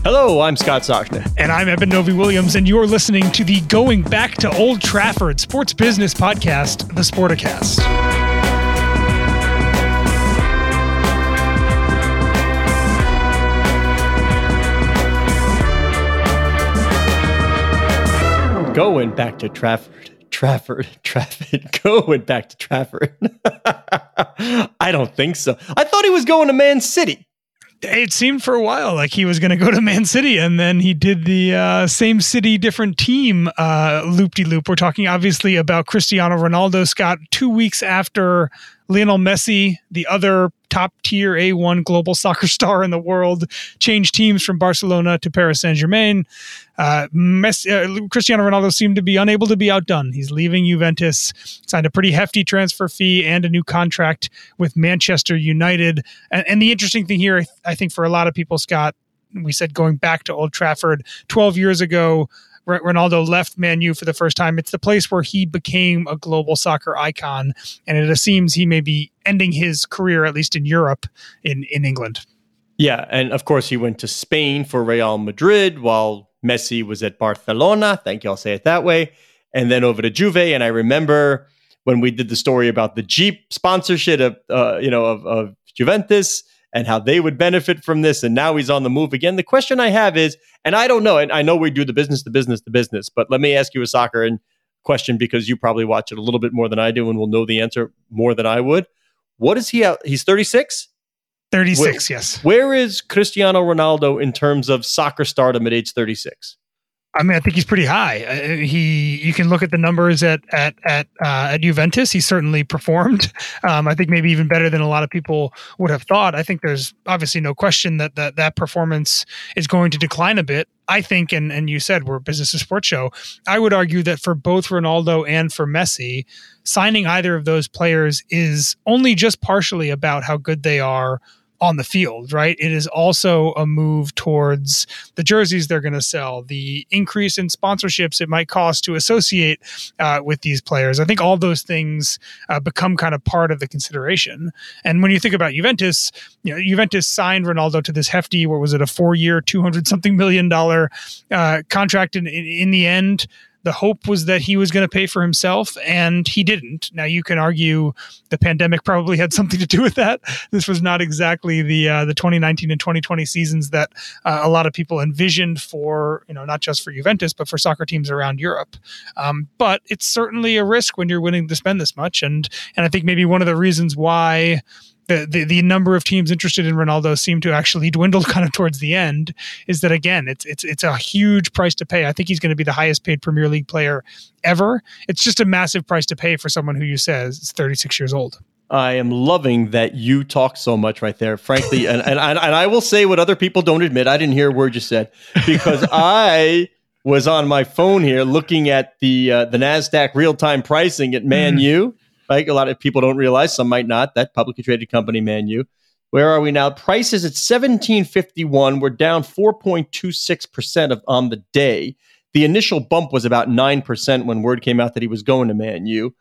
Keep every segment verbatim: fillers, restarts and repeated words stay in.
Hello, I'm Scott Soshnick. And I'm Eben Novy-Williams, and you're listening to the Going Back to Old Trafford sports business podcast, The Sporticast. Going back to Trafford. Trafford, Trafford, going back to Trafford. I don't think so. I thought he was going to Man City. It seemed for a while like he was going to go to Man City, and then he did the uh, same city, different team uh, loop-de-loop. We're talking obviously about Cristiano Ronaldo, Scott, two weeks after Lionel Messi, the other top-tier A one global soccer star in the world, changed teams from Barcelona to Paris Saint-Germain. Uh, Messi, uh, Cristiano Ronaldo seemed to be unable to be outdone. He's leaving Juventus, signed a pretty hefty transfer fee and a new contract with Manchester United. And, and the interesting thing here, I think for a lot of people, Scott, we said going back to Old Trafford, twelve years ago, Ronaldo left Man U for the first time. It's the place where he became a global soccer icon, and it seems he may be ending his career, at least in Europe, in, in England. Yeah, and of course he went to Spain for Real Madrid while Messi was at Barcelona. Thank you, I'll say it that way. And then over to Juve, and I remember when we did the story about the Jeep sponsorship of, uh, you know, of, of Juventus, and how they would benefit from this, and now he's on the move again. The question I have is, and I don't know, and I know we do the business, the business, the business, but let me ask you a soccer and question because you probably watch it a little bit more than I do and will know the answer more than I would. What is he out? He's thirty-six? thirty-six, where, yes. Where is Cristiano Ronaldo in terms of soccer stardom at age thirty-six? I mean, I think he's pretty high. Uh, he, you can look at the numbers at at at uh, at Juventus. He certainly performed. Um, I think maybe even better than a lot of people would have thought. I think there's obviously no question that that, that performance is going to decline a bit. I think, and and you said we're a business and sports show. I would argue that for both Ronaldo and for Messi, signing either of those players is only just partially about how good they are on the field, right? It is also a move towards the jerseys they're going to sell, the increase in sponsorships it might cost to associate uh, with these players. I think all those things uh, become kind of part of the consideration. And when you think about Juventus, you know, Juventus signed Ronaldo to this hefty, what was it, a four-year, two hundred something million dollar uh, contract. In, in, in the end, the hope was that he was going to pay for himself, and he didn't. Now, you can argue the pandemic probably had something to do with that. This was not exactly the uh, the twenty nineteen and twenty twenty seasons that uh, a lot of people envisioned for, you know, not just for Juventus, but for soccer teams around Europe. Um, but it's certainly a risk when you're willing to spend this much. And and I think maybe one of the reasons why The, the the number of teams interested in Ronaldo seem to actually dwindle kind of towards the end is that, again, it's it's it's a huge price to pay. I think he's going to be the highest paid Premier League player ever. It's just a massive price to pay for someone who you say is thirty-six years old. I am loving that you talk so much right there, frankly. and, and, and I will say what other people don't admit. I didn't hear a word you said because I was on my phone here looking at the uh, the NASDAQ real-time pricing at Man mm-hmm. U. Like a lot of people don't realize, some might not, that publicly traded company, Man U. Where are we now? Price is at seventeen fifty-one. We're down four point two six percent of, on the day. The initial bump was about nine percent when word came out that he was going to Man U.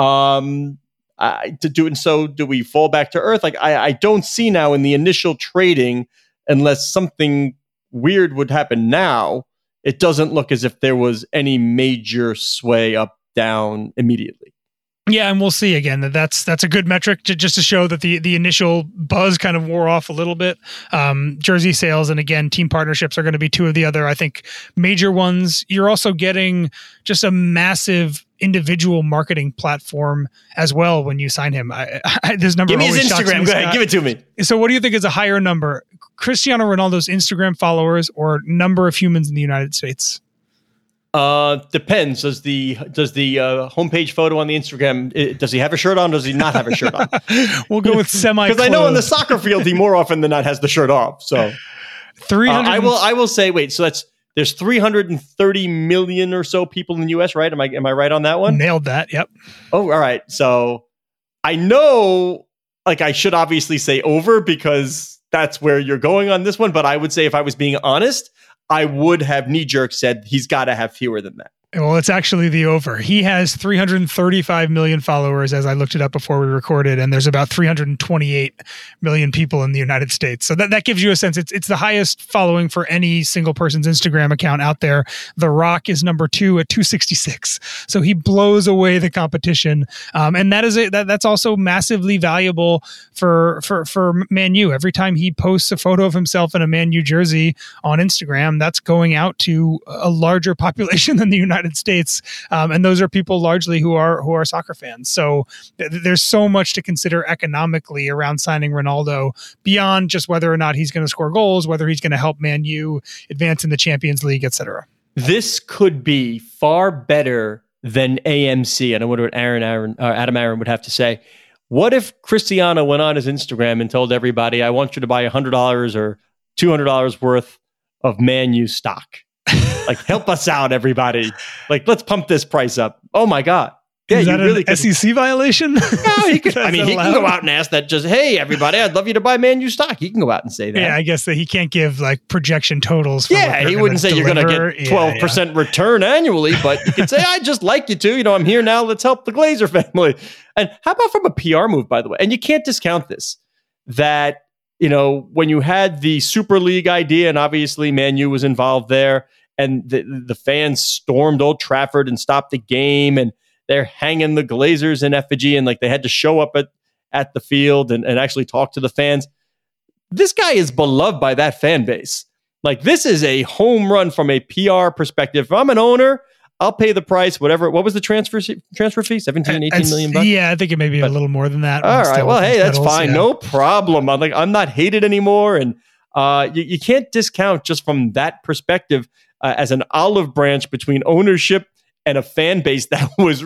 Um, I, to do, and so do we fall back to earth? Like I, I don't see now in the initial trading, unless something weird would happen now, it doesn't look as if there was any major sway up, down immediately. Yeah, and we'll see again that that's that's a good metric to, just to show that the the initial buzz kind of wore off a little bit. Um, jersey sales and again, team partnerships are going to be two of the other, I think, major ones. You're also getting just a massive individual marketing platform as well when you sign him. I, I, this number give me his Instagram. Me, Go ahead, give it to me. So, what do you think is a higher number, Cristiano Ronaldo's Instagram followers or number of humans in the United States? Uh, depends. Does the does the uh, homepage photo on the Instagram, it, does he have a shirt on? Does he not have a shirt on? We'll go with semi. Because I know in the soccer field, he more often than not has the shirt off. So three hundred. Uh, I will. I will say. Wait. So that's there's three hundred thirty million or so people in the U S. Right? Am I am I right on that one? Nailed that. Yep. Oh, all right. So I know. Like I should obviously say over because that's where you're going on this one. But I would say if I was being honest, I would have knee-jerk said he's got to have fewer than that. Well, it's actually the over. He has three hundred thirty-five million followers, as I looked it up before we recorded, and there's about three hundred twenty-eight million people in the United States. So that, that gives you a sense. It's it's the highest following for any single person's Instagram account out there. The Rock is number two at two sixty-six. So he blows away the competition. Um, and that is a, that, that's also massively valuable for, for, for Man U. Every time he posts a photo of himself in a Man U jersey on Instagram, that's going out to a larger population than the United States, um, and those are people largely who are who are soccer fans. So th- there's so much to consider economically around signing Ronaldo beyond just whether or not he's going to score goals, whether he's going to help Man U advance in the Champions League, et cetera. This could be far better than A M C, and I wonder what Aaron, Aaron, uh, Adam Aaron would have to say. What if Cristiano went on his Instagram and told everybody, "I want you to buy one hundred dollars or two hundred dollars worth of Man U stock"? Like, help us out, everybody. Like, let's pump this price up. Oh, my God. Yeah, Is that you really an S E C violation? No, he could, I mean, he can go out and ask that just, hey, everybody, I'd love you to buy Man U stock. He can go out and say that. Yeah, I guess that he can't give, like, projection totals. For yeah, he wouldn't say deliver. You're going to get twelve percent yeah, yeah. return annually, but you could say, I'd just like you to. You know, I'm here now. Let's help the Glazer family. And how about from a P R move, by the way? And you can't discount this, that, you know, when you had the Super League idea, and obviously Man U was involved there, and the, the fans stormed Old Trafford and stopped the game, and they're hanging the Glazers in effigy, and like they had to show up at, at the field and, and actually talk to the fans. This guy is beloved by that fan base. Like, this is a home run from a P R perspective. If I'm an owner, I'll pay the price, whatever. What was the transfer transfer fee? seventeen, eighteen it's, million bucks? Yeah, I think it may be but, a little more than that. All right. Well, hey, that's medals, fine. Yeah. No problem. I'm like, I'm not hated anymore. And uh, you, you can't discount just from that perspective uh, as an olive branch between ownership and a fan base that was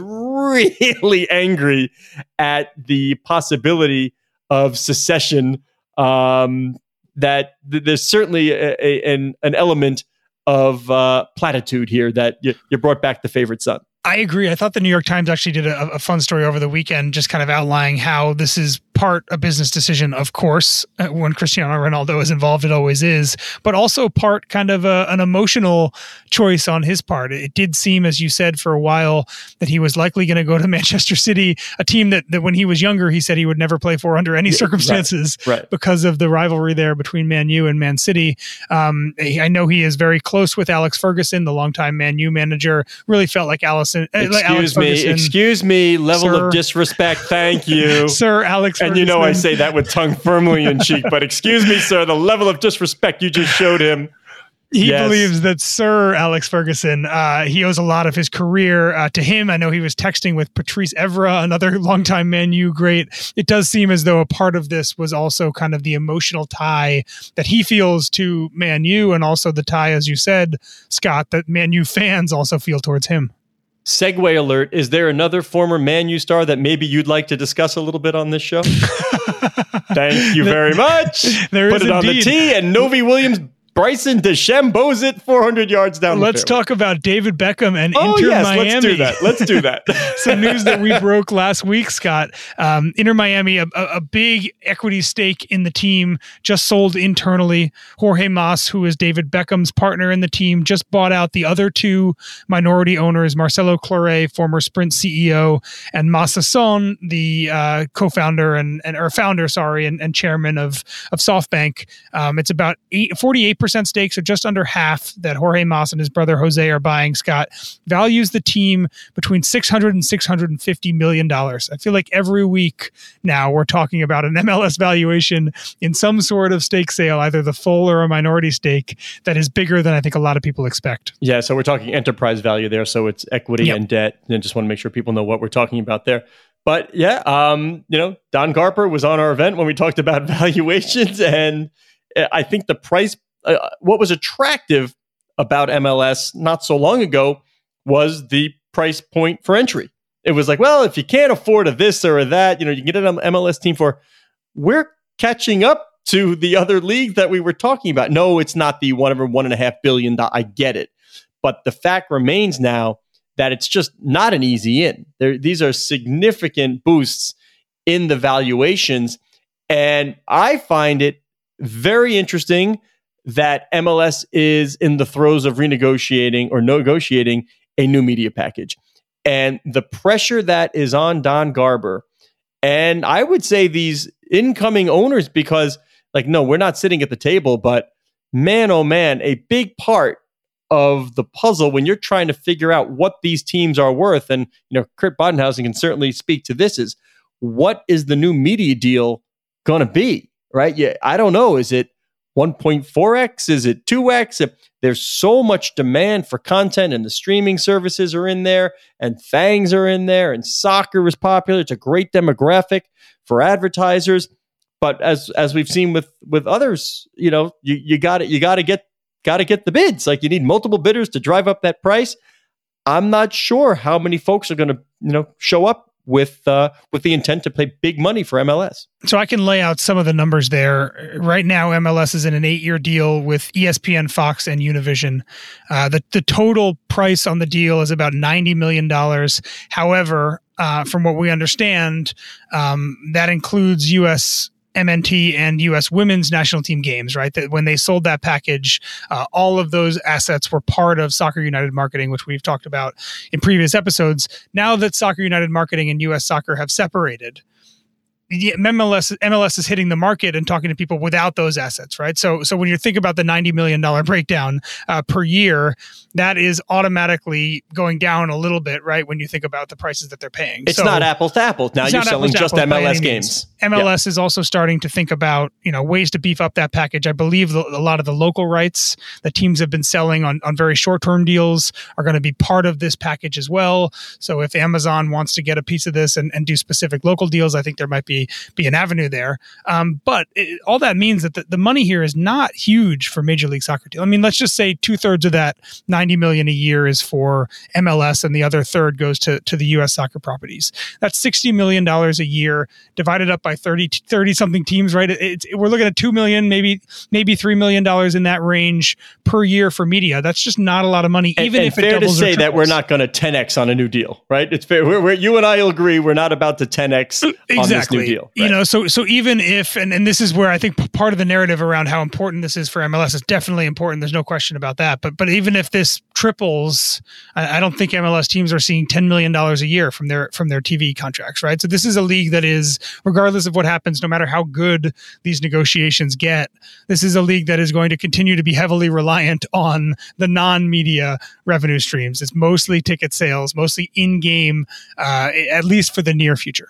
really angry at the possibility of secession. Um, that th- there's certainly a, a, an, an element of uh, platitude here that you, you brought back the favorite son. I agree. I thought the New York Times actually did a, a fun story over the weekend, just kind of outlining how this is part a business decision, of course, when Cristiano Ronaldo is involved, it always is, but also part kind of a, an emotional choice on his part. It did seem, as you said, for a while that he was likely going to go to Manchester City, a team that, that when he was younger, he said he would never play for under any yeah, circumstances right, right. because of the rivalry there between Man U and Man City. Um, I know he is very close with Alex Ferguson, the longtime Man U manager. Really felt like Allison. Excuse like Alex me, Ferguson. excuse me, level Sir, of disrespect. Thank you. Sir Alex And you know I say that with tongue firmly in cheek, but excuse me, sir, the level of disrespect you just showed him. He yes. believes that Sir Alex Ferguson, uh, he owes a lot of his career uh, to him. I know he was texting with Patrice Evra, another longtime Man U great. It does seem as though a part of this was also kind of the emotional tie that he feels to Man U, and also the tie, as you said, Scott, that Man U fans also feel towards him. Segue alert. Is there another former Man U star that maybe you'd like to discuss a little bit on this show? Thank you very much. There Put is it on indeed. the tee, and Novi Williams, Bryson DeChambeau's it four hundred yards down the Let's fairway. talk about David Beckham and oh, Inter yes, Miami. Let's do that. Let's do that. Some news that we broke last week, Scott. Um, Inter Miami, a, a big equity stake in the team, just sold internally. Jorge Mas, who is David Beckham's partner in the team, just bought out the other two minority owners, Marcelo Claure, former Sprint C E O, and Masa Son, the uh, co-founder and, and or founder, sorry, and, and chairman of of SoftBank. Um, it's about eight, forty-eight percent stake, so just under half that Jorge Mas and his brother Jose are buying. Scott values the team between six hundred and six hundred fifty million dollars. I feel like every week now we're talking about an M L S valuation in some sort of stake sale, either the full or a minority stake, that is bigger than I think a lot of people expect. Yeah, so we're talking enterprise value there, so it's equity yep. and debt, and just want to make sure people know what we're talking about there. But yeah, um, you know, Don Garper was on our event when we talked about valuations, and I think the price, uh, what was attractive about M L S not so long ago was the price point for entry. It was like, well, if you can't afford a this or a that, you know, you can get an M L S team for. We're catching up to the other league that we were talking about. No, it's not the one over one and a half billion. I get it, but the fact remains now that it's just not an easy in. There, these are significant boosts in the valuations, and I find it very interesting that M L S is in the throes of renegotiating or negotiating a new media package. And the pressure that is on Don Garber, and I would say these incoming owners, because like, no, we're not sitting at the table, but man, oh man, a big part of the puzzle when you're trying to figure out what these teams are worth. And, you know, Kurt Badenhausen can certainly speak to this, is what is the new media deal going to be, right? Yeah, I don't know. Is it one point four x? Is it two x? There's so much demand for content, and the streaming services are in there, and Fangs are in there, and soccer is popular. It's a great demographic for advertisers. But as as we've seen with with others, you know, you you got it. You got to get got to get the bids. Like, you need multiple bidders to drive up that price. I'm not sure how many folks are going to, you know, show up with uh, with the intent to pay big money for M L S. So I can lay out some of the numbers there. Right now, M L S is in an eight-year deal with E S P N, Fox, and Univision. Uh, the, the total price on the deal is about ninety million dollars. However, uh, from what we understand, um, that includes U S M N T and U S women's national team games, right? That when they sold that package, uh, all of those assets were part of Soccer United Marketing, which we've talked about in previous episodes. Now that Soccer United Marketing and U S Soccer have separated, M L S M L S is hitting the market and talking to people without those assets, right? So, so when you think about the ninety million dollars breakdown uh, per year, that is automatically going down a little bit, right? When you think about the prices that they're paying, it's so, not apples to apples. Now you're selling just M L S games. M L S yeah. is also starting to think about, you know, ways to beef up that package. I believe the, a lot of the local rights that teams have been selling on, on very short-term deals are going to be part of this package as well. So if Amazon wants to get a piece of this and, and do specific local deals, I think there might be be an avenue there. Um, but it, all that means that the, the money here is not huge for Major League Soccer deal. I mean, let's just say two thirds of that ninety million a year is for M L S, and the other third goes to, to the U S soccer properties. That's sixty million dollars a year divided up by thirty, thirty something teams, right? It, it, we're looking at two million, maybe, maybe three million dollars in that range per year for media. That's just not a lot of money, even and, if and it fair doubles to say or that we're not going to ten x on a new deal, right? It's fair. We're, we're, you and I will agree. We're not about to ten x exactly. on this new deal. Right? You know, so so even if, and, and this is where I think part of the narrative around how important this is for M L S is definitely important. There's no question about that. But but even if this triples, I, I don't think M L S teams are seeing ten million dollars a year from their from their T V contracts, right? So this is a league that is, regardless of what happens, no matter how good these negotiations get, this is a league that is going to continue to be heavily reliant on the non-media revenue streams. It's mostly ticket sales, mostly in-game, uh, at least for the near future.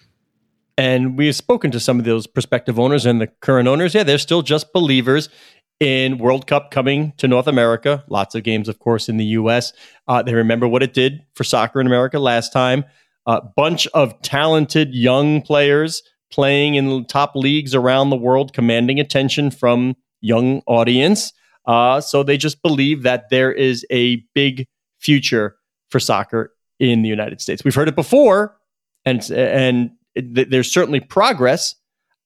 And we have spoken to some of those prospective owners and the current owners. Yeah, they're still just believers in World Cup coming to North America. Lots of games, of course, in the U S. Uh, they remember what it did for soccer in America last time. A bunch of talented young players playing in top leagues around the world, commanding attention from young audience. Uh, so they just believe that there is a big future for soccer in the United States. We've heard it before, and and it, there's certainly progress.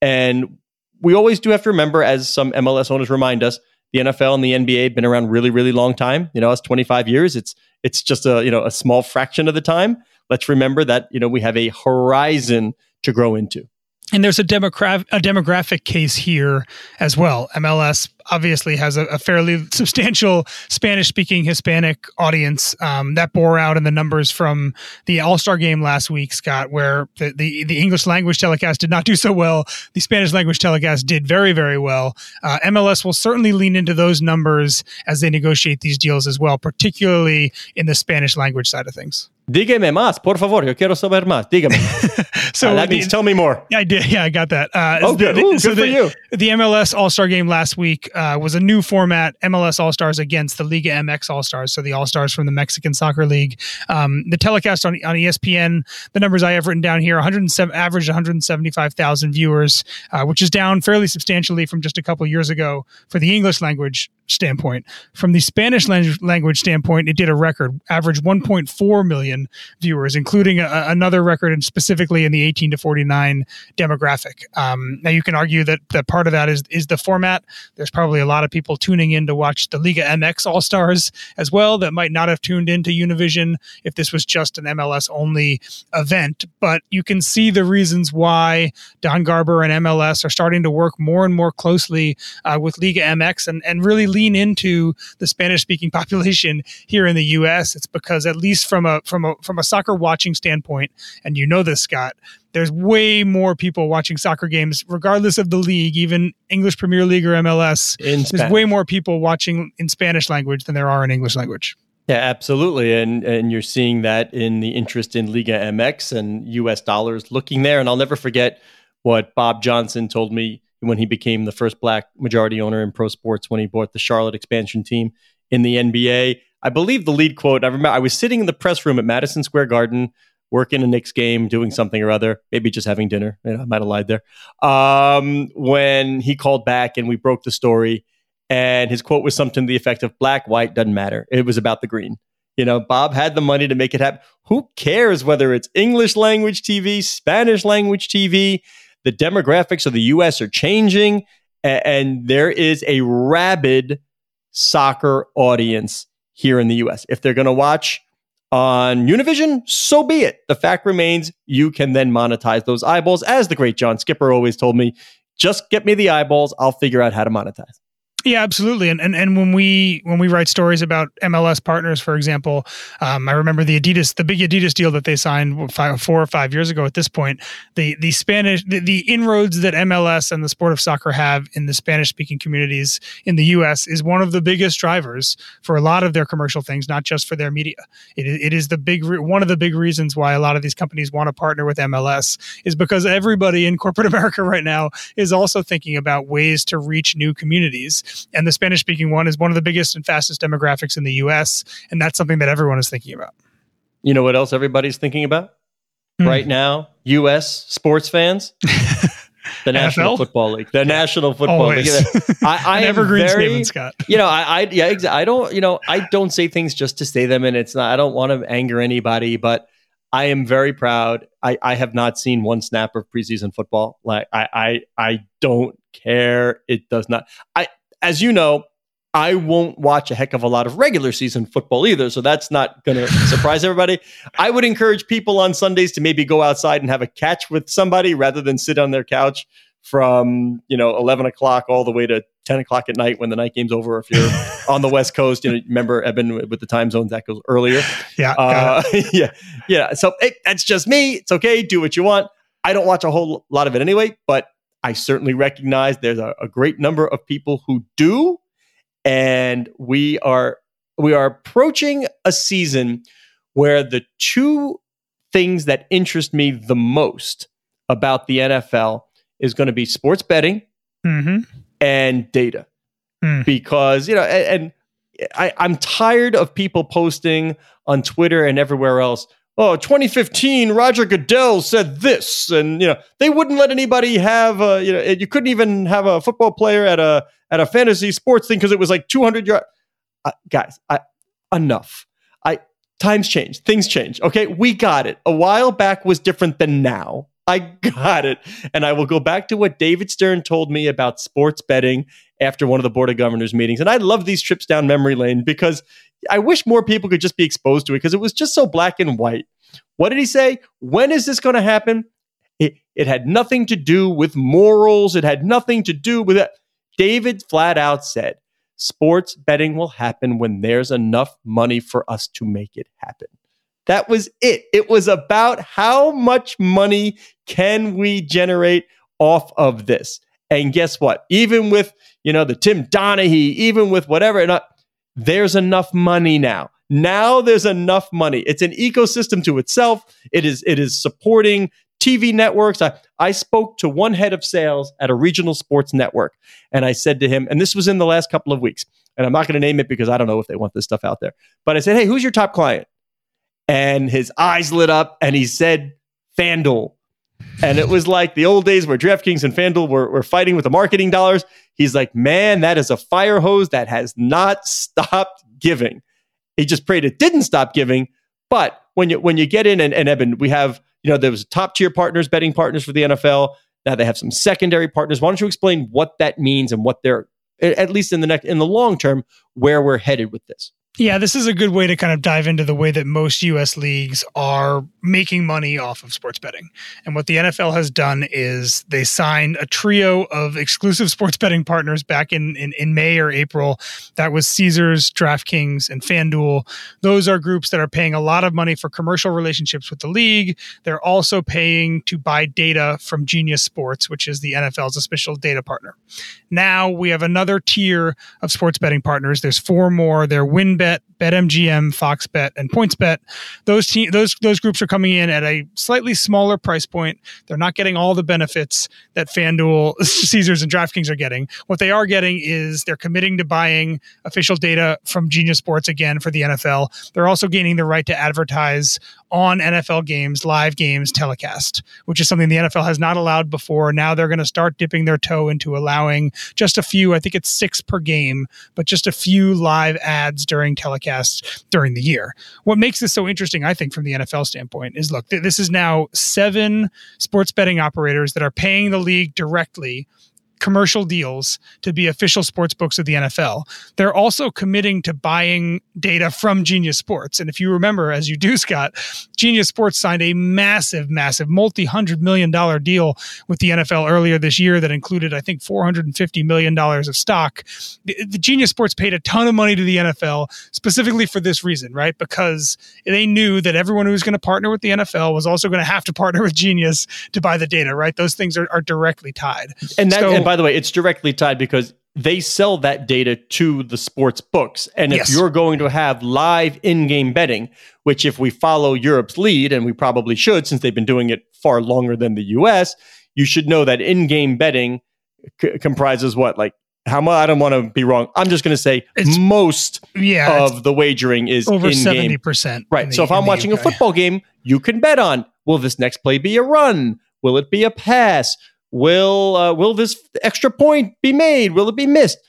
And we always do have to remember, as some M L S owners remind us, the N F L and the N B A have been around really, really long time. You know, it's twenty-five years. It's it's just a you know a small fraction of the time. Let's remember that you know we have a horizon to grow into. And there's a demographic a demographic case here as well. M L S obviously has a, a fairly substantial Spanish-speaking Hispanic audience um, that bore out in the numbers from the All-Star game last week, Scott, where the, the, the English language telecast did not do so well. The Spanish language telecast did very, very well. Uh, M L S will certainly lean into those numbers as they negotiate these deals as well, particularly in the Spanish language side of things. Dígame más, por favor. Yo quiero saber más. Dígame. so uh, that the, means tell me more. I did. Yeah, I got that. Uh, oh, good. The, Ooh, so good the, for you. The M L S All-Star game last week uh, was a new format, M L S All-Stars against the Liga M X All-Stars, so the All-Stars from the Mexican Soccer League. Um, the telecast on, on E S P N, the numbers I have written down here, one hundred seven, averaged one hundred seventy-five thousand viewers, uh, which is down fairly substantially from just a couple years ago for the English language standpoint. From the Spanish language standpoint, it did a record, averaged one point four million viewers, including a, another record, and specifically in the eighteen to forty-nine demographic. Um, now, you can argue that, that part of that is, is the format. There's probably a lot of people tuning in to watch the Liga M X All-Stars as well that might not have tuned into Univision if this was just an M L S-only event. But you can see the reasons why Don Garber and M L S are starting to work more and more closely uh, with Liga M X and, and really lean into the Spanish-speaking population here in the U S, it's because at least from a from a from a soccer watching standpoint, and you know this, Scott, there's way more people watching soccer games, regardless of the league, even English Premier League or M L S. In there's Spanish. way more people watching in Spanish language than there are in English language. Yeah, absolutely. And and you're seeing that in the interest in Liga M X and U S dollars looking there. And I'll never forget what Bob Johnson told me when he became the first black majority owner in pro sports when he bought the Charlotte expansion team in the N B A. I believe the lead quote, I remember I was sitting in the press room at Madison Square Garden, working a Knicks game, doing something or other, maybe just having dinner. You know, I might have lied there. Um, when he called back and we broke the story. And his quote was something to the effect of black, white, doesn't matter. It was about the green. You know, Bob had the money to make it happen. Who cares whether it's English language T V, Spanish language T V? The demographics of the U S are changing. And, and there is a rabid soccer audience here in the U S. If they're going to watch on Univision, so be it. The fact remains you can then monetize those eyeballs. As the great John Skipper always told me, just get me the eyeballs. I'll figure out how to monetize. Yeah, absolutely. And and and when we when we write stories about M L S partners, for example, um, I remember the Adidas, the big Adidas deal that they signed five, four or five years ago. At this point, the the Spanish the, the inroads that M L S and the sport of soccer have in the Spanish speaking communities in the U S is one of the biggest drivers for a lot of their commercial things, not just for their media. It it is the big re- one of the big reasons why a lot of these companies want to partner with M L S is because everybody in corporate America right now is also thinking about ways to reach new communities. And the Spanish-speaking one is one of the biggest and fastest demographics in the U S, and that's something that everyone is thinking about. You know what else everybody's thinking about mm. right now? U S sports fans, the National Football League, the National Football Always. League. I, I An am evergreen very, statement, Scott. You know, I, I yeah, exa- I don't, you know, I don't say things just to say them, and it's not. I don't want to anger anybody, but I am very proud. I, I have not seen one snap of preseason football. Like I, I, I don't care. It does not. I. As you know, I won't watch a heck of a lot of regular season football either, so that's not going to surprise everybody. I would encourage people on Sundays to maybe go outside and have a catch with somebody rather than sit on their couch from, you know, eleven o'clock all the way to ten o'clock at night when the night game's over. If you're on the West Coast, you know, remember, Eben, with the time zones, that goes earlier. Yeah. Uh, yeah. Yeah. So hey, that's just me. It's okay. Do what you want. I don't watch a whole lot of it anyway, but I certainly recognize there's a, a great number of people who do, and we are we are approaching a season where the two things that interest me the most about the N F L is going to be sports betting mm-hmm. and data, mm. because you know, and, and I, I'm tired of people posting on Twitter and everywhere else. Oh, twenty fifteen, Roger Goodell said this, and you know they wouldn't let anybody have a, you know, you couldn't even have a football player at a at a fantasy sports thing because it was like two hundred yards. Uh, guys, I, enough. I times change, things change. Okay, we got it. A while back was different than now. I got it, and I will go back to what David Stern told me about sports betting after one of the Board of Governors meetings, and I love these trips down memory lane because I wish more people could just be exposed to it because it was just so black and white. What did he say? When is this going to happen? It, it had nothing to do with morals. It had nothing to do with it. David flat out said, sports betting will happen when there's enough money for us to make it happen. That was it. It was about how much money can we generate off of this. And guess what? Even with, you know, the Tim Donaghy, even with whatever, and uh, there's enough money now. Now there's enough money. It's an ecosystem to itself. It is it is supporting T V networks. I, I spoke to one head of sales at a regional sports network, and I said to him, and this was in the last couple of weeks, and I'm not going to name it because I don't know if they want this stuff out there, but I said, hey, who's your top client? And his eyes lit up, and he said, FanDuel. And it was like the old days where DraftKings and FanDuel were, were fighting with the marketing dollars. He's like, man, that is a fire hose that has not stopped giving. He just prayed it didn't stop giving. But when you when you get in, and, and Eben, we have, you know, there was top tier partners, betting partners for the N F L. Now they have some secondary partners. Why don't you explain what that means and what they're, at least in the next, in the long term, where we're headed with this? Yeah, this is a good way to kind of dive into the way that most U S leagues are making money off of sports betting. And what the N F L has done is they signed a trio of exclusive sports betting partners back in, in, in May or April. That was Caesars, DraftKings, and FanDuel. Those are groups that are paying a lot of money for commercial relationships with the league. They're also paying to buy data from Genius Sports, which is the N F L's official data partner. Now we have another tier of sports betting partners. There's four more. They're WynnBET, BetMGM, Fox Bet, and PointsBet. Those te- those those groups are coming in at a slightly smaller price point. They're not getting all the benefits that FanDuel, Caesars, and DraftKings are getting. What they are getting is they're committing to buying official data from Genius Sports again for the N F L. They're also gaining the right to advertise on N F L games, live games telecast, which is something the N F L has not allowed before. Now they're going to start dipping their toe into allowing just a few, I think it's six per game, but just a few live ads during telecasts during the year. What makes this so interesting, I think, from the N F L standpoint is, look, th- this is now seven sports betting operators that are paying the league directly commercial deals to be official sports books of the N F L. They're also committing to buying data from Genius Sports. And if you remember, as you do, Scott, Genius Sports signed a massive, massive multi-hundred million dollar deal with the N F L earlier this year that included, I think, four hundred fifty million dollars of stock. The, the Genius Sports paid a ton of money to the N F L specifically for this reason, right? Because they knew that everyone who was going to partner with the N F L was also going to have to partner with Genius to buy the data, right? Those things are, are directly tied. And that, so, and by the way, it's directly tied because they sell that data to the sports books. And if yes. you're going to have live in-game betting, which if we follow Europe's lead, and we probably should since they've been doing it far longer than the U S, you should know that in-game betting c- comprises what? Like, how much? I don't want to be wrong. I'm just going to say it's, most yeah, of the wagering is over in-game. seventy percent. Right. The, so if I'm watching U K. a football game, you can bet on, will this next play be a run? Will it be a pass? Will uh, will this extra point be made? Will it be missed?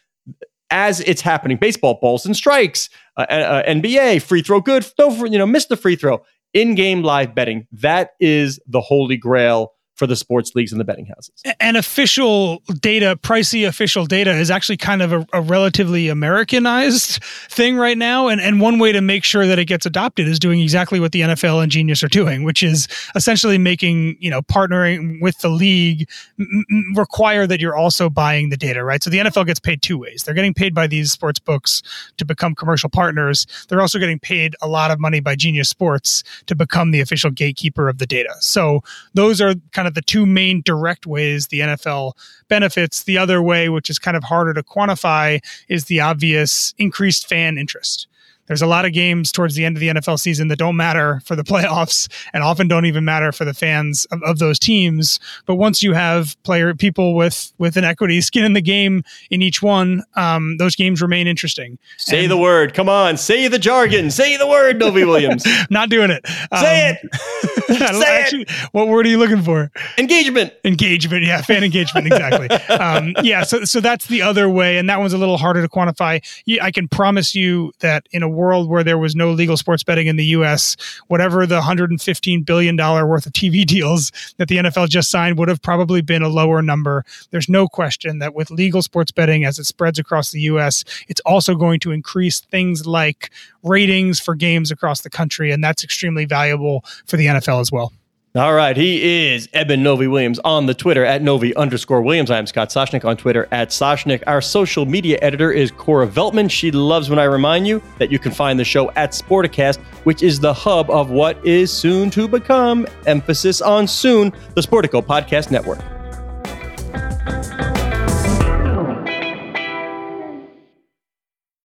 As it's happening, baseball, balls and strikes, uh, uh, N B A, free throw, good, no, you know, missed the free throw. In-game live betting, that is the holy grail for the sports leagues and the betting houses. And official data, pricey official data is actually kind of a, a relatively Americanized thing right now. And, and one way to make sure that it gets adopted is doing exactly what the N F L and Genius are doing, which is essentially making, you know, partnering with the league m- m- require that you're also buying the data, right? So the N F L gets paid two ways. They're getting paid by these sports books to become commercial partners. They're also getting paid a lot of money by Genius Sports to become the official gatekeeper of the data. So those are kind of the two main direct ways the N F L benefits. The other way, which is kind of harder to quantify, is the obvious increased fan interest. There's a lot of games towards the end of the N F L season that don't matter for the playoffs and often don't even matter for the fans of, of those teams. But once you have player people with, with an equity skin in the game in each one, um, those games remain interesting. Say and, the word. Come on. Say the jargon. Say the word, Novy Williams. Not doing it. Say um, it. Say actually, it. What word are you looking for? Engagement. Engagement. Yeah. Fan engagement. Exactly. um, yeah. So, so that's the other way. And that one's a little harder to quantify. Yeah, I can promise you that in a world where there was no legal sports betting in the U S, whatever the one hundred fifteen billion dollars worth of T V deals that the N F L just signed would have probably been a lower number. There's no question that with legal sports betting, as it spreads across the U S, it's also going to increase things like ratings for games across the country, and that's extremely valuable for the N F L as well. All right. He is Eben Novy Williams on the Twitter at Novy underscore Williams. I am Scott Soshnick on Twitter at Soshnick. Our social media editor is Cora Veltman. She loves when I remind you that you can find the show at Sporticast, which is the hub of what is soon to become, emphasis on soon, the Sportico Podcast Network.